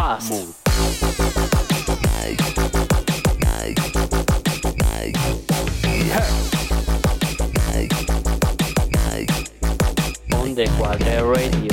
Fast. Onde Quadre Radio.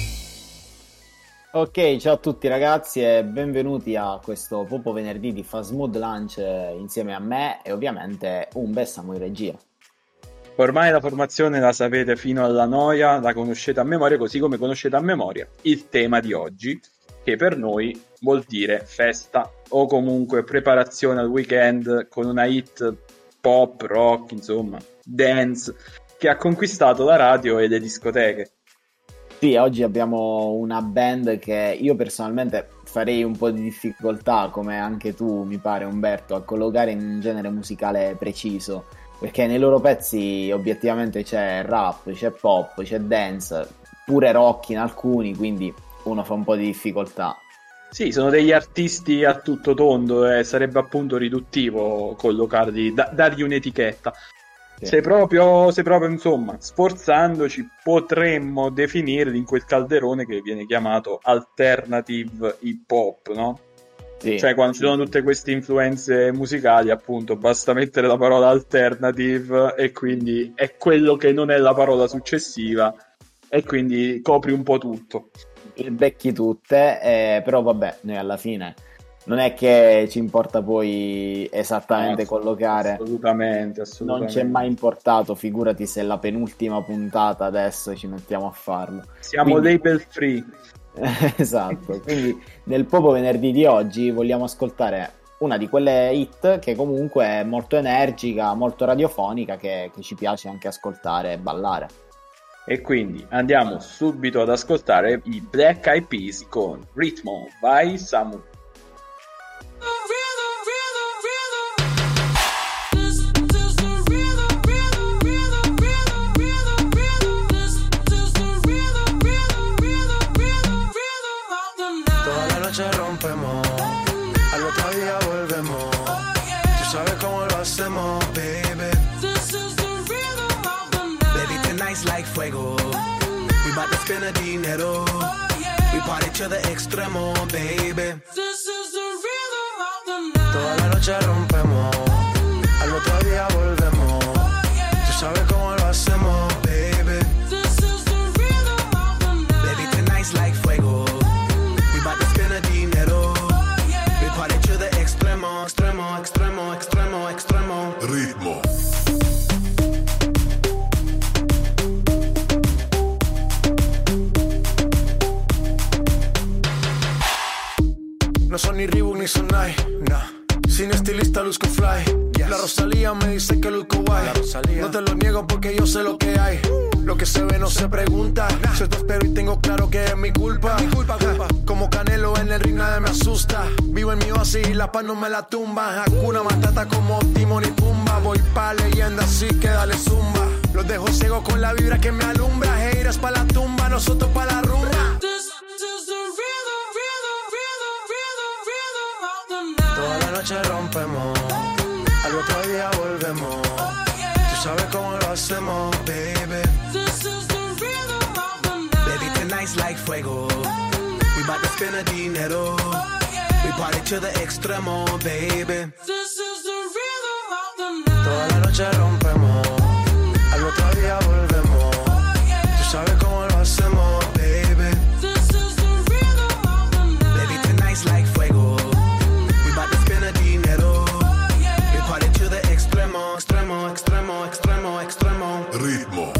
Ok, ciao a tutti ragazzi e benvenuti a questo Popo Venerdì di Fast Mood Lunch insieme a me e ovviamente un Bessamo in regia. Ormai la formazione la sapete fino alla noia, la conoscete a memoria, così come conoscete a memoria il tema di oggi, che per noi vuol dire festa o comunque preparazione al weekend con una hit pop, rock, insomma, dance, che ha conquistato la radio e le discoteche. Sì, oggi abbiamo una band che io personalmente farei un po' di difficoltà, come anche tu mi pare Umberto, a collocare in un genere musicale preciso, perché nei loro pezzi obiettivamente c'è rap, c'è pop, c'è dance, pure rock in alcuni, quindi uno fa un po' di difficoltà. Sì, sono degli artisti a tutto tondo e sarebbe appunto riduttivo collocarli, dargli un'etichetta. Sì. Se proprio insomma, sforzandoci, potremmo definirli in quel calderone che viene chiamato alternative hip hop, no? Sì. Cioè quando ci sono tutte queste influenze musicali, appunto, basta mettere la parola alternative e quindi è quello che non è la parola successiva e quindi copri un po' tutto. Becchi tutte, però vabbè, noi alla fine non è che ci importa poi esattamente collocare. Assolutamente. Non ci è mai importato, figurati se la penultima puntata adesso ci mettiamo a farlo. Siamo label free. Esatto, quindi nel Popo Venerdì di oggi vogliamo ascoltare una di quelle hit che comunque è molto energica, molto radiofonica, che ci piace anche ascoltare e ballare. E quindi andiamo subito ad ascoltare i Black Eyed Peas con Ritmo. Vai Samu. Spend a dinero, we party to the extremo, baby. This is the rhythm of the night. Toda la noche rompemos, al otro día volvemos. Tú sabes cómo lo hacemos, baby. This is the rhythm of the night. Baby, tonight's like fuego. We bout to spend a dinero, we party to the extremo, extremo, extremo, extremo, extremo. Ritmo. No son ni Reebok ni Sonai, nah. Sin estilista luzco fly, yes. La Rosalía me dice que luzco guay. No te lo niego porque yo sé lo que hay. Lo que se ve no se pregunta, nah. Yo te espero y tengo claro que es mi culpa. Culpa. Como Canelo en el ring nadie me asusta. Vivo en mi oasis y la paz no me la tumba. Hakuna Matata como Timon y Pumba. Voy pa' leyenda así que dale zumba. Los dejo ciego con la vibra que me alumbra. Haters pa' la tumba, nosotros pa' la rumba. Toda la noche rompemos, al otro día volvemos. Tú sabes cómo lo hacemos, baby. This is the rhythm of the night. Baby, tonight's like fuego. We bout to spend a dinero. We party to the extremo, baby. This is the rhythm of the night. Toda la noche rompemos, al otro día volvemos. Tú sabes cómo lo hacemos, baby. This is the rhythm of the night. Baby, tonight's like fuego. Extremo, extremo, extremo, extremo. Ritmo.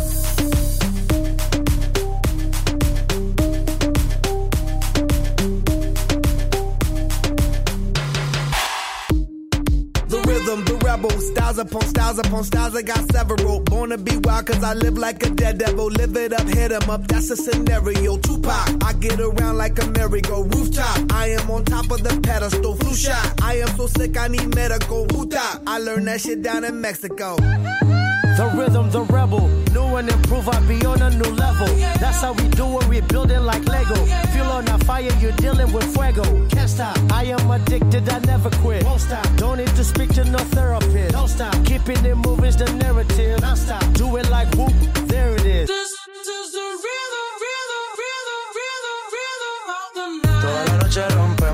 The rhythm, the rebel. Styles upon styles upon styles, I got several. Born to be wild cause I live like a dead devil. Live it up, hit 'em up, that's a scenario. Tupac, I get around like a merry-go. Rooftop, I am on top of the pedestal. Flu shot, I am so sick I need medical. Hootop, I learned that shit down in Mexico. The rhythm, the rebel. New and improve, I be on a new level. That's how we do it, we build it like Lego. Feel on a fire, you're dealing with fuego. Can't stop, I am addicted, I never quit. Won't stop, don't need to speak to no therapist. Don't stop, keeping it moving's the narrative. Don't stop, do it like whoop, there it is. This is the rhythm, rhythm, rhythm, rhythm, rhythm of the night. Toda la noche rompe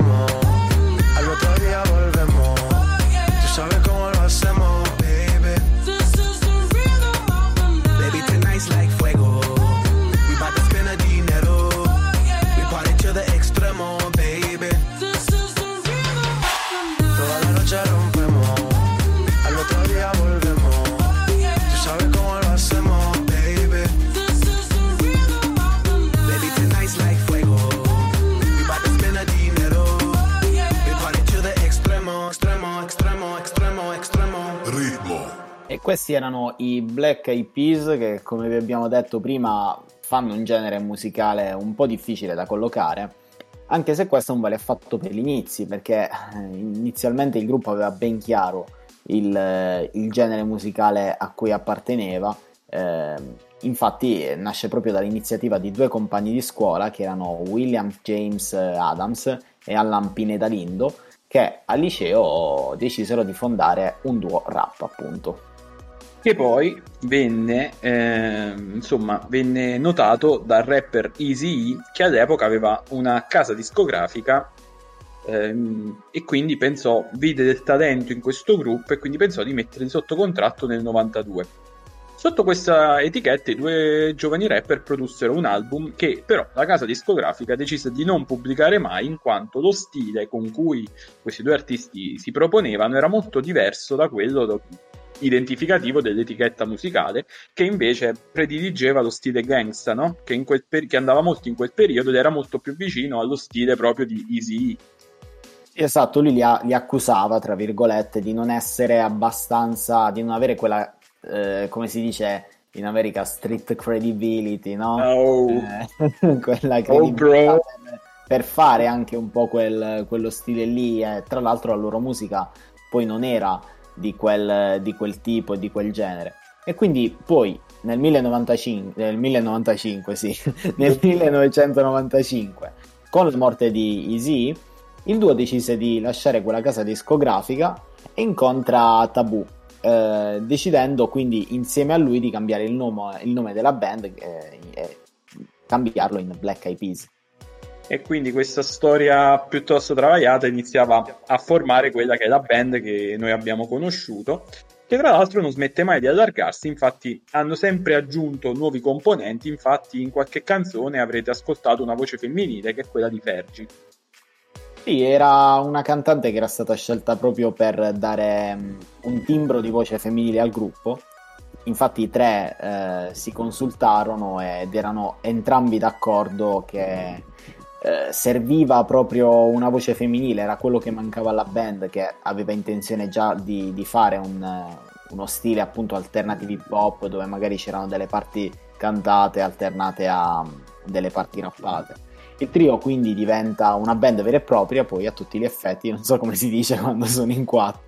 Questi erano i Black Eyed Peas, che come vi abbiamo detto prima fanno un genere musicale un po' difficile da collocare, anche se questo non vale affatto per gli inizi, perché inizialmente il gruppo aveva ben chiaro il genere musicale a cui apparteneva. Infatti nasce proprio dall'iniziativa di due compagni di scuola, che erano William James Adams e Alan Pineda Lindo, che al liceo decisero di fondare un duo rap, appunto, che poi venne notato dal rapper Eazy-E, che all'epoca aveva una casa discografica, e quindi vide del talento in questo gruppo e quindi pensò di metterli sotto contratto nel 92. Sotto questa etichetta i due giovani rapper produssero un album che però la casa discografica decise di non pubblicare mai, in quanto lo stile con cui questi due artisti si proponevano era molto diverso da quello identificativo dell'etichetta musicale, che invece prediligeva lo stile gangsta, no? Che andava molto in quel periodo ed era molto più vicino allo stile proprio di Eazy-E. Esatto, lui li accusava, tra virgolette, di non essere abbastanza, di non avere quella, come si dice in America, street credibility, no? Quella credibilità per fare anche un po' quello stile lì. Tra l'altro la loro musica poi non era di quel tipo e di quel genere. E quindi poi nel 1995, con la morte di Eazy, il duo decise di lasciare quella casa discografica e incontra Tabù, decidendo quindi insieme a lui di cambiare il nome della band e cambiarlo in Black Eyed Peas. E quindi questa storia piuttosto travagliata iniziava a formare quella che è la band che noi abbiamo conosciuto, che tra l'altro non smette mai di allargarsi. Infatti hanno sempre aggiunto nuovi componenti, infatti in qualche canzone avrete ascoltato una voce femminile, che è quella di Fergie. Sì, era una cantante che era stata scelta proprio per dare un timbro di voce femminile al gruppo. Infatti i tre si consultarono ed erano entrambi d'accordo che serviva proprio una voce femminile, era quello che mancava alla band, che aveva intenzione già di fare uno stile appunto alternative hip hop, dove magari c'erano delle parti cantate alternate a delle parti rappate. Il trio quindi diventa una band vera e propria, poi a tutti gli effetti, non so come si dice quando sono in quattro,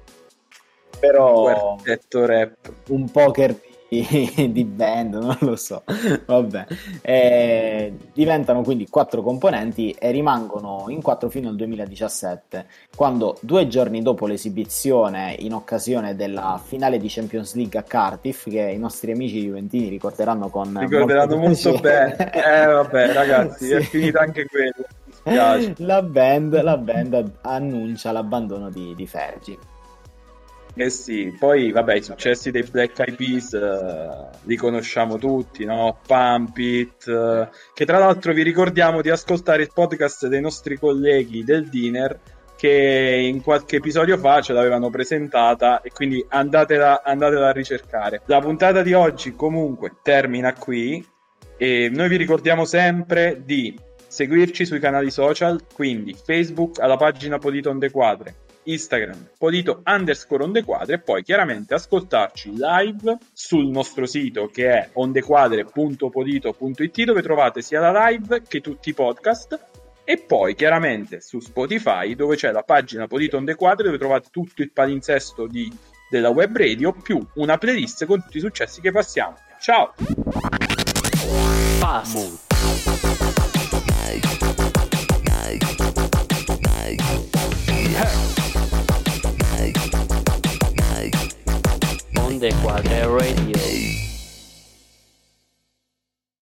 però rap, un poker di band, non lo so, vabbè. Diventano quindi 4 componenti e rimangono in 4 fino al 2017, quando 2 giorni dopo l'esibizione in occasione della finale di Champions League a Cardiff, che i nostri amici juventini ricorderanno molto bene, vabbè ragazzi, sì. È finita anche quello, mi spiace. La band annuncia l'abbandono di Fergie. Eh sì, poi vabbè, i successi dei Black Eyed Peas li conosciamo tutti, no? Pump It, che tra l'altro vi ricordiamo di ascoltare il podcast dei nostri colleghi del Dinner, che in qualche episodio fa ce l'avevano presentata, e quindi andatela a ricercare. La puntata di oggi comunque termina qui e noi vi ricordiamo sempre di seguirci sui canali social, quindi Facebook alla pagina Polito on the Quadre, Instagram Polito_on_the_quadre, e poi chiaramente ascoltarci live sul nostro sito, che è ondequadre.polito.it, dove trovate sia la live che tutti i podcast, e poi chiaramente su Spotify, dove c'è la pagina Polito on the Quadre, dove trovate tutto il palinsesto della web radio, più una playlist con tutti i successi che passiamo. Ciao! On the Quadre Radio.